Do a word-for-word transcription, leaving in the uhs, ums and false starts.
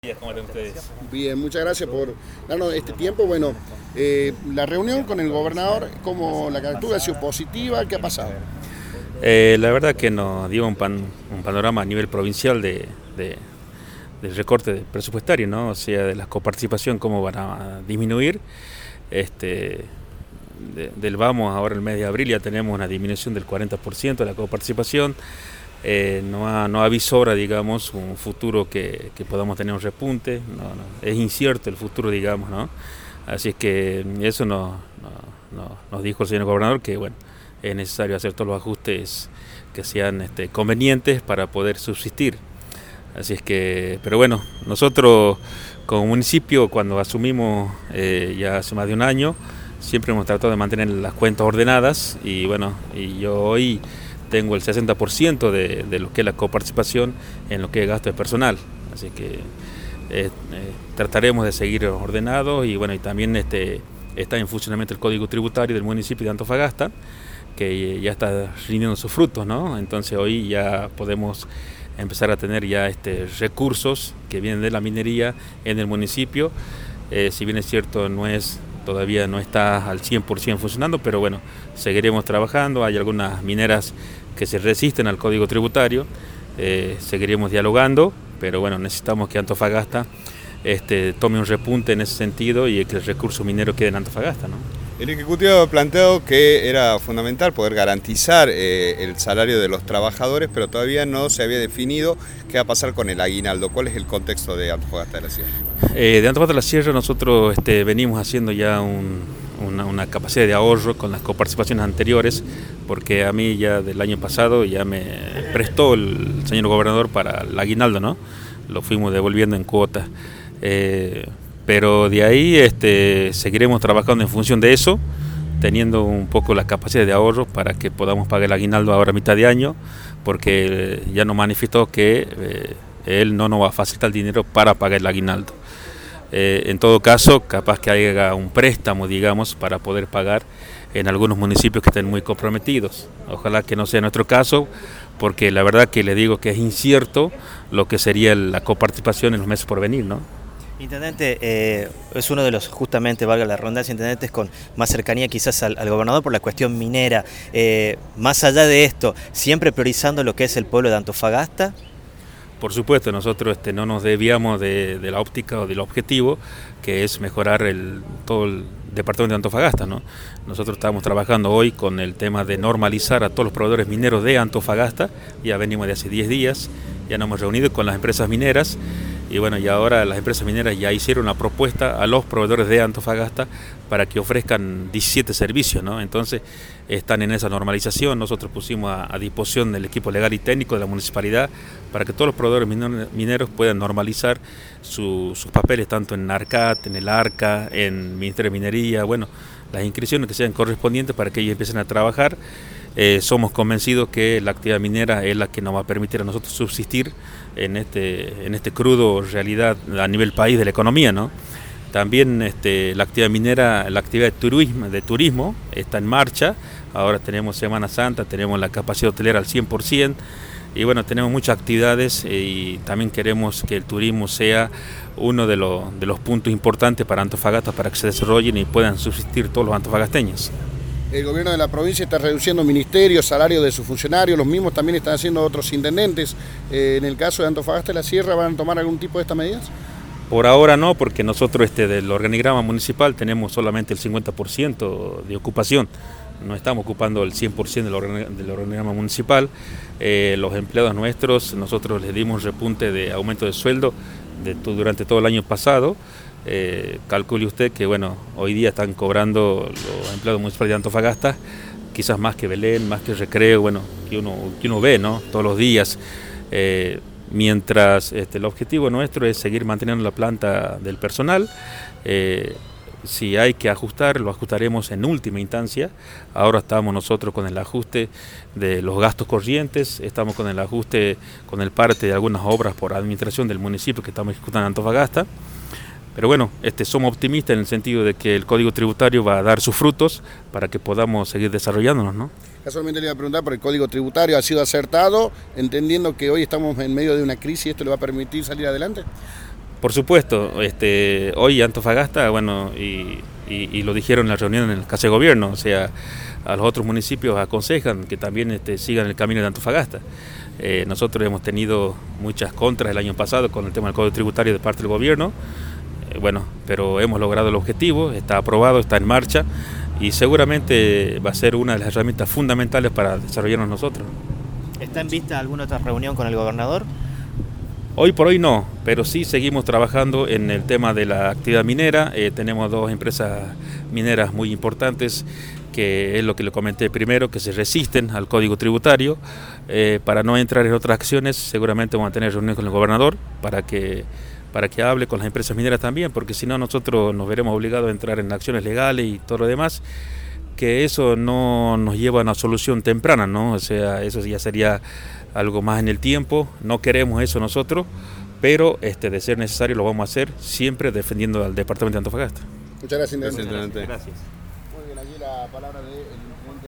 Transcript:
¿Cómo están ustedes? Bien, muchas gracias por darnos este tiempo. Bueno, eh, la reunión con el gobernador, ¿cómo la captura ha sido positiva? ¿Qué ha pasado? Eh, la verdad que nos dio un, pan, un panorama a nivel provincial de, de, del recorte presupuestario, ¿no? O sea, de la coparticipación, cómo van a disminuir. Este, de, del vamos, ahora el mes de abril ya tenemos una disminución del cuarenta por ciento de la coparticipación. Eh, no, ha, no avisora, digamos, un futuro que, que podamos tener un repunte. No, no, es incierto el futuro, digamos, ¿no? Así es que eso nos, nos, nos dijo el señor gobernador, que bueno, es necesario hacer todos los ajustes que sean este, convenientes para poder subsistir. Así es que, pero bueno, nosotros como municipio, cuando asumimos eh, ya hace más de un año, siempre hemos tratado de mantener las cuentas ordenadas y bueno, y yo hoy tengo el sesenta por ciento de, de lo que es la coparticipación en lo que es gasto de personal, así que eh, eh, trataremos de seguir ordenados y bueno, y también este, está en funcionamiento el Código Tributario del municipio de Antofagasta, que ya está rindiendo sus frutos, ¿no? Entonces hoy ya podemos empezar a tener ya este, recursos que vienen de la minería en el municipio, eh, si bien es cierto no es todavía no está al cien por ciento funcionando, pero bueno, seguiremos trabajando. Hay algunas mineras que se resisten al código tributario, eh, seguiremos dialogando, pero bueno, necesitamos que Antofagasta este, tome un repunte en ese sentido y que el recurso minero quede en Antofagasta, ¿no? El Ejecutivo ha planteado que era fundamental poder garantizar eh, el salario de los trabajadores, pero todavía no se había definido qué va a pasar con el aguinaldo. ¿Cuál es el contexto de Antofagasta de la Sierra? Eh, de Antofagasta de la Sierra nosotros este, venimos haciendo ya un, una, una capacidad de ahorro con las coparticipaciones anteriores, porque a mí ya del año pasado ya me prestó el señor gobernador para el aguinaldo, ¿no? Lo fuimos devolviendo en cuotas. Eh, Pero de ahí este, seguiremos trabajando en función de eso, teniendo un poco la capacidad de ahorro para que podamos pagar el aguinaldo ahora a mitad de año, porque ya nos manifestó que eh, él no nos va a facilitar el dinero para pagar el aguinaldo. Eh, en todo caso, capaz que haya un préstamo, digamos, para poder pagar en algunos municipios que estén muy comprometidos. Ojalá que no sea nuestro caso, porque la verdad que le digo que es incierto lo que sería la coparticipación en los meses por venir, ¿no? Intendente, eh, es uno de los, justamente, valga la redundancia, intendentes con más cercanía quizás al, al gobernador por la cuestión minera. Eh, más allá de esto, ¿siempre priorizando lo que es el pueblo de Antofagasta? Por supuesto, nosotros este, no nos desviamos de, de la óptica o del objetivo, que es mejorar el, todo el departamento de Antofagasta, ¿no? Nosotros estamos trabajando hoy con el tema de normalizar a todos los proveedores mineros de Antofagasta, ya venimos de hace diez días, ya nos hemos reunido con las empresas mineras, y bueno, y ahora las empresas mineras ya hicieron una propuesta a los proveedores de Antofagasta para que ofrezcan diecisiete servicios, ¿no? Entonces están en esa normalización. Nosotros pusimos a, a disposición del equipo legal y técnico de la municipalidad para que todos los proveedores mineros puedan normalizar su, sus papeles, tanto en NARCAT, en el ARCA, en Ministerio de Minería, bueno, las inscripciones que sean correspondientes para que ellos empiecen a trabajar. Eh, somos convencidos que la actividad minera es la que nos va a permitir a nosotros subsistir en este, en este crudo realidad a nivel país de la economía, ¿no? También este, la actividad minera, la actividad de turismo, de turismo está en marcha. Ahora tenemos Semana Santa, tenemos la capacidad hotelera al cien por ciento y bueno, tenemos muchas actividades y también queremos que el turismo sea uno de, lo, de los puntos importantes para Antofagasta para que se desarrollen y puedan subsistir todos los antofagasteños. El gobierno de la provincia está reduciendo ministerios, salarios de sus funcionarios, los mismos también están haciendo otros intendentes. Eh, en el caso de Antofagasta de la Sierra, ¿van a tomar algún tipo de estas medidas? Por ahora no, porque nosotros este, del organigrama municipal tenemos solamente el cincuenta por ciento de ocupación. No estamos ocupando el cien por ciento del organigrama municipal. Eh, los empleados nuestros, nosotros les dimos repunte de aumento de sueldo de, durante todo el año pasado. Eh, calcule usted que bueno, hoy día están cobrando los empleados municipales de Antofagasta, quizás más que Belén, más que Recreo, bueno, que uno, que uno ve, ¿no? Todos los días. Eh, mientras este, el objetivo nuestro es seguir manteniendo la planta del personal. Eh, Si hay que ajustar, lo ajustaremos en última instancia. Ahora estamos nosotros con el ajuste de los gastos corrientes, estamos con el ajuste, con el parte de algunas obras por administración del municipio que estamos ejecutando en Antofagasta. Pero bueno, este, somos optimistas en el sentido de que el Código Tributario va a dar sus frutos para que podamos seguir desarrollándonos, ¿no? Casualmente le iba a preguntar por el Código Tributario, ¿ha sido acertado, entendiendo que hoy estamos en medio de una crisis y esto le va a permitir salir adelante? Por supuesto, este, hoy Antofagasta, bueno, y, y, y lo dijeron en la reunión en el Casa de Gobierno, o sea, a los otros municipios aconsejan que también este, sigan el camino de Antofagasta. Eh, nosotros hemos tenido muchas contras el año pasado con el tema del Código Tributario de parte del gobierno, eh, bueno, pero hemos logrado el objetivo, está aprobado, está en marcha y seguramente va a ser una de las herramientas fundamentales para desarrollarnos nosotros. ¿Está en vista alguna otra reunión con el gobernador? Hoy por hoy no, pero sí seguimos trabajando en el tema de la actividad minera. Eh, tenemos dos empresas mineras muy importantes, que es lo que le comenté primero, que se resisten al Código Tributario. Eh, para no entrar en otras acciones, seguramente vamos a tener reunión con el gobernador para que, para que hable con las empresas mineras también, porque si no nosotros nos veremos obligados a entrar en acciones legales y todo lo demás, que eso no nos lleva a una solución temprana, ¿no? O sea, eso ya sería algo más en el tiempo. No queremos eso nosotros, pero este, de ser necesario lo vamos a hacer, siempre defendiendo al departamento de Antofagasta. Muchas gracias, intendente. Gracias, intendente. Gracias. Muy bien, allí la palabra de...